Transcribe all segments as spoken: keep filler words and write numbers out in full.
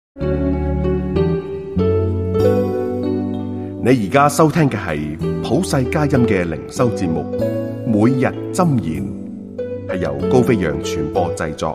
你而家收聽嘅係普世佳音嘅靈修節目，每日箴言，係由高飛揚傳播製作。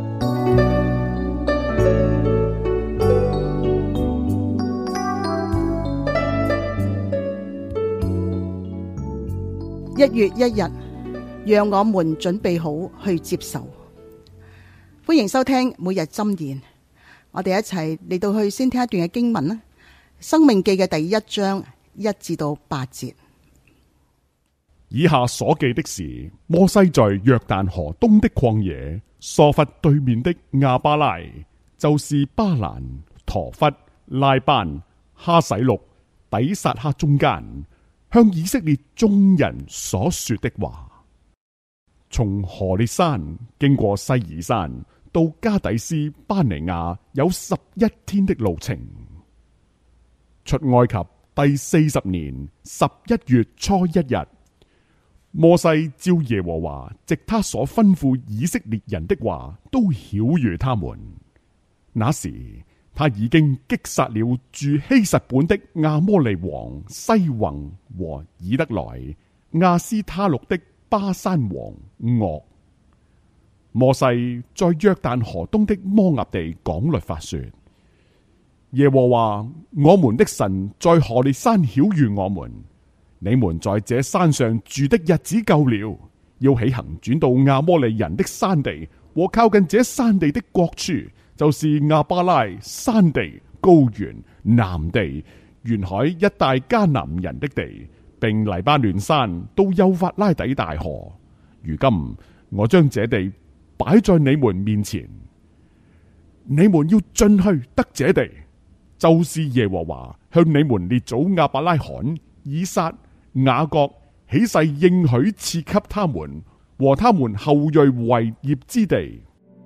一月一日，讓我們準備好去接受。歡迎收聽每日箴言，我哋一齊嚟到去先聽一段嘅經文啦。申命記嘅第一章一至到八節。 以下所記的是摩西在約旦河東的曠野，疏弗對面的亞巴拉，就是巴蘭、陀弗、拉班、哈洗錄、底撒哈中間，向以色列眾人所說的話。從何烈山經過西珥山到加底斯巴尼亞有十一天的路程。出埃及第四十年十一月初一日，摩西照耶和華藉他所吩咐以色列人的話，都曉諭他們。那時他已經擊殺了住希實本的亞摩利王西宏和以得來、亞斯他錄的巴珊王噩。摩西在約旦河東的摩押地講律法說：耶和華我們的神在何烈山曉諭我們，你們在這山上住的日子夠了，要起行轉到亞摩利人的山地和靠近這山地的各處，就是亞巴拉山地、高原、南地、沿海一帶迦南人的地，並黎巴嫩山到幼發拉底大河。如今我將這地擺在你們面前，你們要進去得這地，就是耶和華向你們列祖亞伯拉罕、以撒、雅各起誓應許賜給他們和他們後裔為業之地。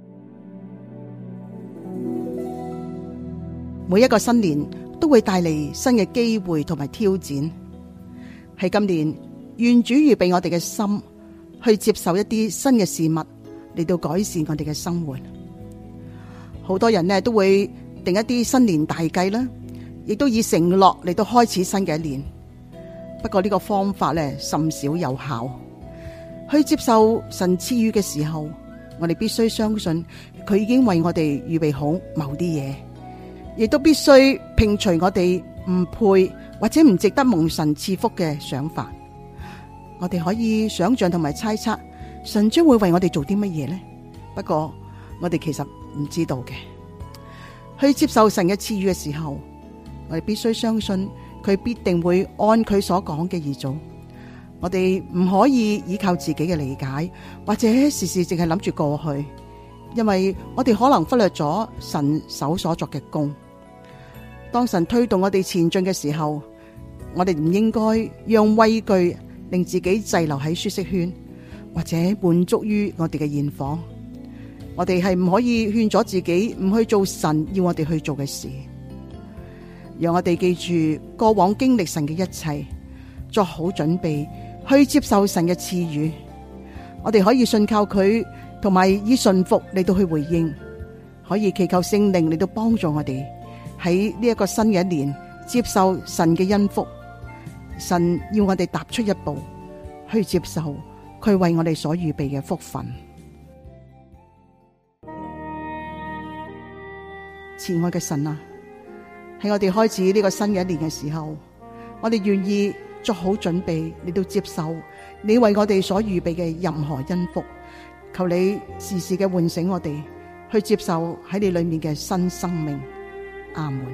每一個新年都會帶嚟新嘅機會同埋挑戰。喺今年，願主預備我哋嘅心去接受一啲新嘅事物，嚟到改善我哋嘅生活。好多人呢都會定一啲新年大計啦，亦都以承諾嚟到開始新嘅一年。不過呢個方法呢甚少有效。去接受神賜予嘅時候，我哋必須相信佢已經為我哋預備好某啲嘢，亦都必須摒除我哋唔配或者唔值得蒙神賜福嘅想法。我哋可以想象同埋猜測神將會為我哋做啲乜嘢呢？不過我哋其實唔知道嘅。去接受神嘅賜予嘅時候，我哋必須相信佢必定會按佢所講嘅而做。我哋唔可以依靠自己嘅理解，或者時時淨係諗住過去，因為我哋可能忽略咗神手所作嘅工。當神推動我哋前進嘅時候，我哋唔應該讓畏懼令自己滯留喺舒適圈，或者滿足於我哋嘅現況。我哋係唔可以勸咗自己唔去做神要我哋去做嘅事。讓我哋記住過往經歷神嘅一切，作好準備去接受神嘅賜予。我哋可以信靠佢，同埋以順服嚟到去回應，可以祈求聖靈嚟到幫助我哋喺呢一個新嘅一年接受神嘅恩福。神要我哋踏出一步去接受佢為我哋所預備嘅福分。慈愛嘅神啊，喺我哋開始呢個新嘅一年嘅時候，我哋願意做好準備嚟到接受你為我哋所預備嘅任何恩福。求你時時嘅喚醒我哋去接受喺你裏面嘅新生命。阿門。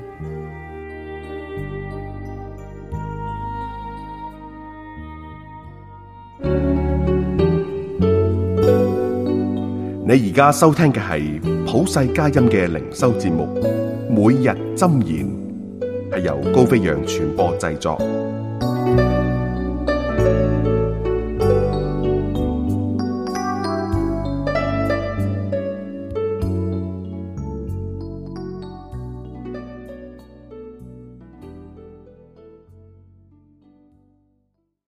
你而家收聽嘅係普世佳音嘅靈修節目，每日箴言，係由高飛揚傳播製作。